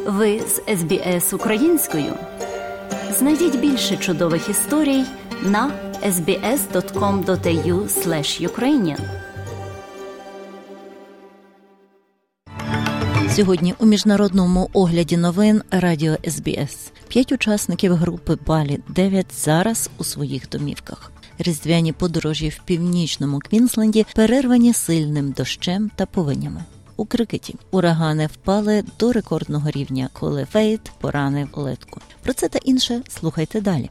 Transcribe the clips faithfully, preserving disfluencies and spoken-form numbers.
Ви з ес бі ес українською. Знайдіть більше чудових історій на ес бі ес крапка ком крапка ей ю слеш юкреїніан. Сьогодні у міжнародному огляді новин Радіо ес бі ес. П'ять учасників групи Балі дев'ять зараз у своїх домівках. Різдвяні подорожі в північному Квінсленді перервані сильним дощем та повенями. У крикеті урагани впали до рекордного рівня, коли Фейт поранив литку. Про це та інше слухайте далі.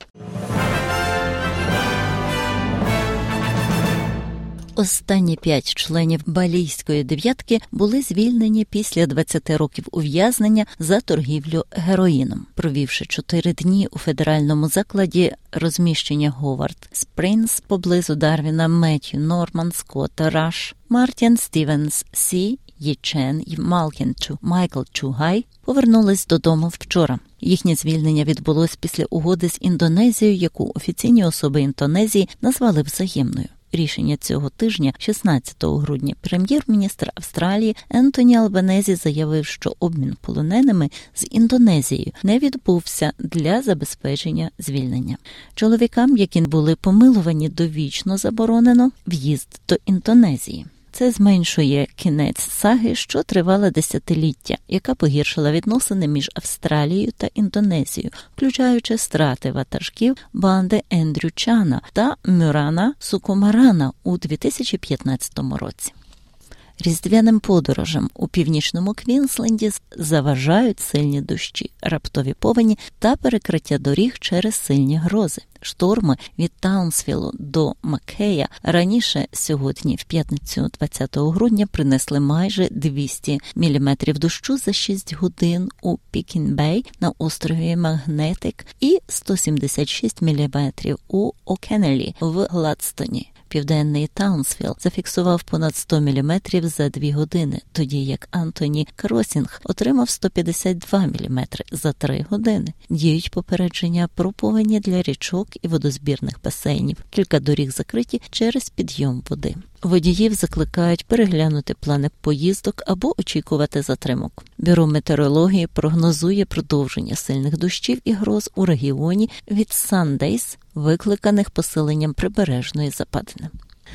Останні п'ять членів балійської дев'ятки були звільнені після двадцяти років ув'язнення за торгівлю героїном. Провівши чотири дні у федеральному закладі розміщення Говард Спрінс поблизу Дарвіна, Меттью Норман, Скотт Раш, Мартін Стівенс Сі, Є Чен і Малкін Чу Майкл Чугай повернулись додому вчора. Їхнє звільнення відбулось після угоди з Індонезією, яку офіційні особи Індонезії назвали взаємною. Рішення цього тижня, шістнадцятого грудня, прем'єр-міністр Австралії Ентоні Албанезі заявив, що обмін полоненими з Індонезією не відбувся для забезпечення звільнення. Чоловікам, які були помилувані, довічно заборонено в'їзд до Індонезії. Це зменшує кінець саги, що тривала десятиліття, яка погіршила відносини між Австралією та Індонезією, включаючи страти ватажків банди Ендрю Чана та Мюрана Сукумарана у дві тисячі п'ятнадцятому році. Різдвяним подорожам у північному Квінсленді заважають сильні дощі, раптові повені та перекриття доріг через сильні грози. Шторми від Таунсвілу до Маккея раніше сьогодні, в п'ятницю двадцятого грудня, принесли майже двісті міліметрів дощу за шість годин у Пікін-Бей на острові Магнетик і сто сімдесят шість міліметрів у О'Кеннелі в Гладстоні. Південний Таунсвіл зафіксував понад сто міліметрів за дві години, тоді як Антоні Кросінг отримав сто п'ятдесят два міліметри за три години. Діють попередження про повені для річок і водозбірних басейнів. Кілька доріг закриті через підйом води. Водіїв закликають переглянути плани поїздок або очікувати затримок. Бюро метеорології прогнозує продовження сильних дощів і гроз у регіоні від Сандейс, викликаних посиленням прибережної западини.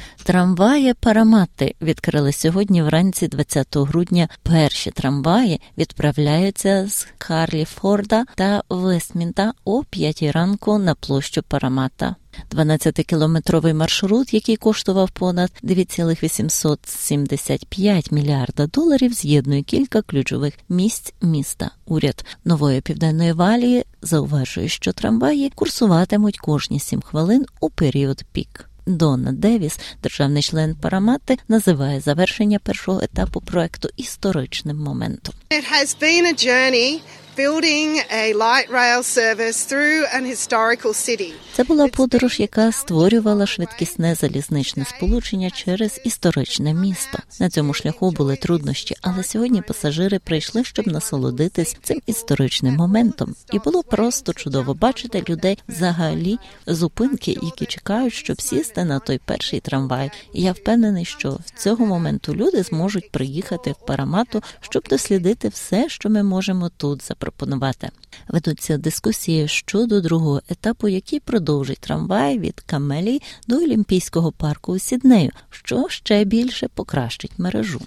Трамваї Параматти відкрили сьогодні вранці двадцятого грудня. Перші трамваї відправляються з Харліфорда та Вестмінта о п'ятій ранку на площу Параматта. дванадцятикілометровий маршрут, який коштував понад два цілих вісімсот сімдесят п'ять мільярда доларів, з'єднує кілька ключових місць міста. Уряд Нової Південної Валії зауважує, що трамваї курсуватимуть кожні сім хвилин у період пік. Донна Девіс, державний член Параматти, називає завершення першого етапу проекту історичним моментом. It has been a journey building a light rail service through an historical city. Це була подорож, яка створювала швидкісне залізничне сполучення через історичне місто. На цьому шляху були труднощі, але сьогодні пасажири прийшли, щоб насолодитись цим історичним моментом. І було просто чудово бачити людей взагалі, зупинки, які чекають, щоб сісти на той перший трамвай. І я впевнений, що в цього моменту люди зможуть приїхати в Параматту, щоб дослідити все, що ми можемо тут запропонувати. Ведуться дискусії щодо другого етапу, який продовжить трамвай від Камелії до Олімпійського парку у Сіднею, що ще більше покращить мережу.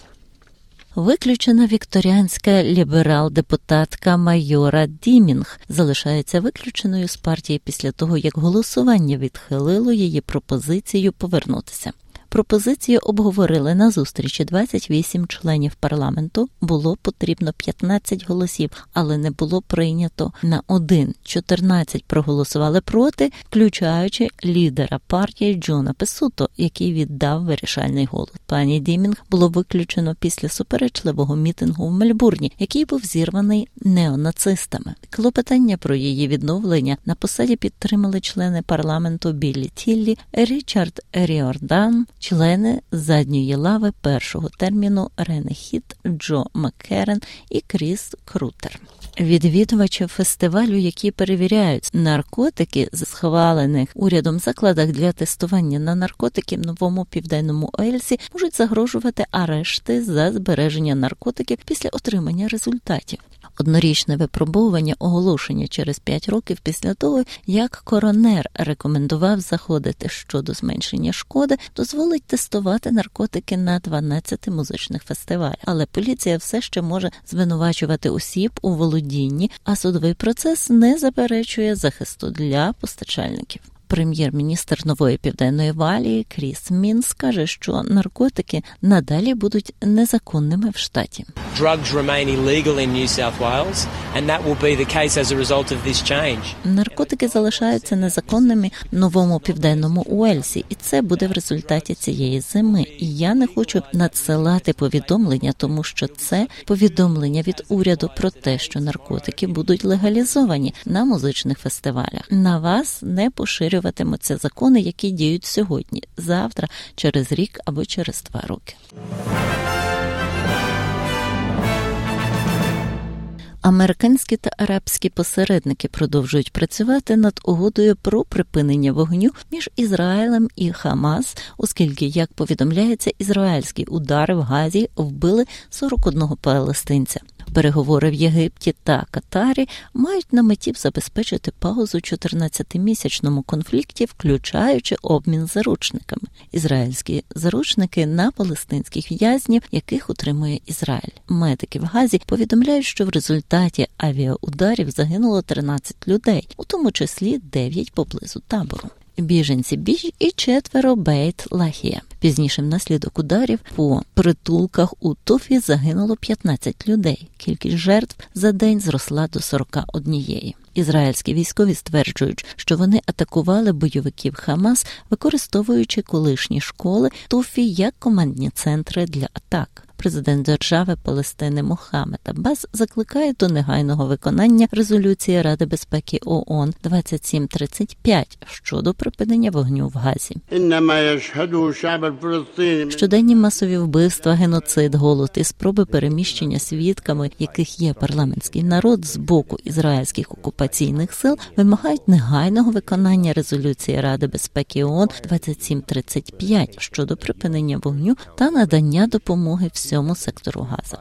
Виключена вікторіанська ліберал-депутатка Майора Дімінг залишається виключеною з партії після того, як голосування відхилило її пропозицію повернутися. Пропозицію обговорили на зустрічі двадцять вісім членів парламенту, було потрібно п'ятнадцять голосів, але не було прийнято на один. чотирнадцять проголосували проти, включаючи лідера партії Джона Песуто, який віддав вирішальний голос. Пані Дімінг було виключено після суперечливого мітингу в Мельбурні, який був зірваний неонацистами. Клопотання про її відновлення на посаді підтримали члени парламенту Біллі Тіллі, Річард Ріордан, члени задньої лави першого терміну Рене Хіт, Джо Маккерен і Кріс Крутер. Відвідувачів фестивалю, які перевіряють наркотики з схвалених урядом закладах для тестування на наркотики в Новому Південному Уельсі, можуть загрожувати арешти за збереження наркотиків після отримання результатів. Однорічне випробовування оголошення через п'ять років після того, як коронер рекомендував заходити щодо зменшення шкоди, дозволить тестувати наркотики на дванадцяти музичних фестивалях. Але поліція все ще може звинувачувати осіб у володінні, а судовий процес не заперечує захисту для постачальників. Прем'єр-міністр Нової Південної Валії Кріс Мінс каже, що наркотики надалі будуть незаконними в штаті. Наркотики залишаються незаконними в Новому Південному Уельсі, і це буде в результаті цієї зими. І я не хочу надсилати повідомлення, тому що це повідомлення від уряду про те, що наркотики будуть легалізовані на музичних фестивалях. На вас не поширюватимуться закони, які діють сьогодні, завтра, через рік або через два роки. Американські та арабські посередники продовжують працювати над угодою про припинення вогню між Ізраїлем і Хамас, оскільки, як повідомляється, ізраїльські удари в Газі вбили сорок одного палестинця. Переговори в Єгипті та Катарі мають на меті забезпечити паузу чотирнадцятимісячному конфлікті, включаючи обмін заручниками. Ізраїльські заручники на палестинських в'язнів, яких утримує Ізраїль. Медики в Газі повідомляють, що в результаті авіаударів загинуло тринадцять людей, у тому числі дев'ять поблизу табору. Біженці Біж і четверо Бейт-Лахія. Пізніше внаслідок ударів по притулках у Туфі загинуло п'ятнадцять людей. Кількість жертв за день зросла до сорока однієї. Ізраїльські військові стверджують, що вони атакували бойовиків Хамас, використовуючи колишні школи Туфі як командні центри для атак. Президент держави Палестини Мохаммед Аббас закликає до негайного виконання резолюції Ради безпеки ООН двадцять сім тридцять п'ять щодо припинення вогню в Газі. Щоденні масові вбивства, геноцид, голод і спроби переміщення свідками, яких є парламентський народ з боку ізраїльських окупаційних сил, вимагають негайного виконання резолюції Ради безпеки ООН двадцять сім тридцять п'ять щодо припинення вогню та надання допомоги всьому сектору Газа.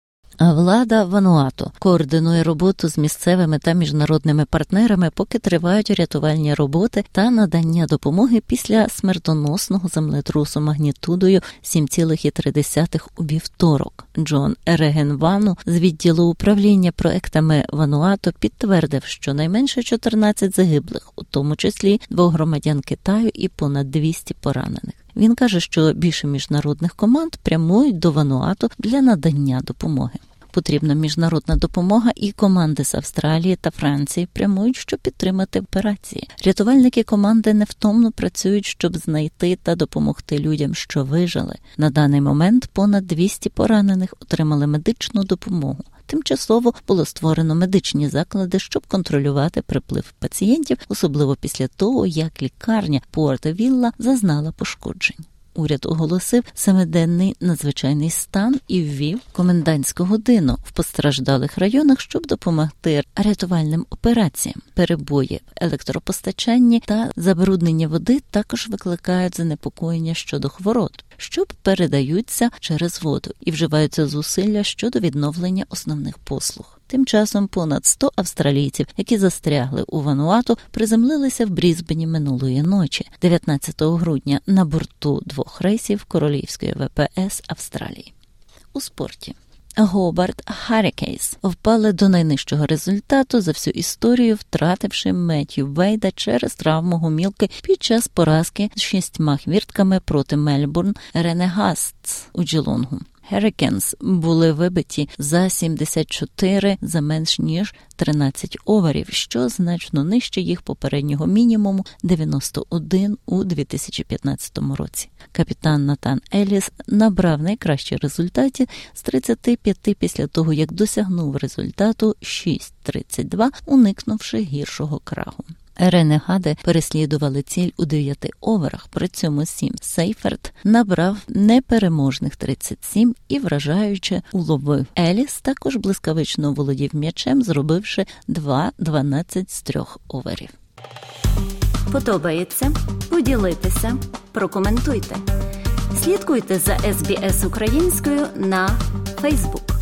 Влада Вануату координує роботу з місцевими та міжнародними партнерами, поки тривають рятувальні роботи та надання допомоги після смертоносного землетрусу магнітудою сім цілих три десятих у вівторок. Джон Регенвану з відділу управління проектами Вануату підтвердив, що найменше чотирнадцять загиблих, у тому числі двох громадян Китаю і понад двісті поранених. Він каже, що більше міжнародних команд прямують до Вануату для надання допомоги. Потрібна міжнародна допомога, і команди з Австралії та Франції прямують, щоб підтримати операції. Рятувальники команди невтомно працюють, щоб знайти та допомогти людям, що вижили. На даний момент понад двісті поранених отримали медичну допомогу. Тимчасово було створено медичні заклади, щоб контролювати приплив пацієнтів, особливо після того, як лікарня Порт-Вілла зазнала пошкоджень. Уряд оголосив семиденний надзвичайний стан і ввів комендантську годину в постраждалих районах, щоб допомогти рятувальним операціям. Перебої в електропостачанні та забруднення води також викликають занепокоєння щодо хвороб, що передаються через воду, і вживаються зусилля щодо відновлення основних послуг. Тим часом понад сто австралійців, які застрягли у Вануату, приземлилися в Брізбені минулої ночі, дев'ятнадцятого грудня, на борту двох рейсів Королівської ве пе ес Австралії. У спорті. Гобарт Харрікейнс впали до найнижчого результату за всю історію, втративши Меттью Вейда через травму гомілки під час поразки з шістьма хвіртками проти Мельбурн Ренегастс у Джелонгу. Hurricanes були вибиті за сімдесят чотири за менш ніж тринадцять оверів, що значно нижче їх попереднього мінімуму дев'яносто один у дві тисячі п'ятнадцятому році. Капітан Натан Еліс набрав найкращі результати з тридцяти п'яти після того, як досягнув результату шість тридцять два, уникнувши гіршого краху. Ренегади переслідували ціль у дев'яти оверах, при цьому Сім Сейферт набрав непереможних тридцять сім і вражаюче уловив. Еліс також блискавично володів м'ячем, зробивши два дванадцять з трьох оверів. Подобається? Поділіться, прокоментуйте. Слідкуйте за ес бі ес українською на Facebook.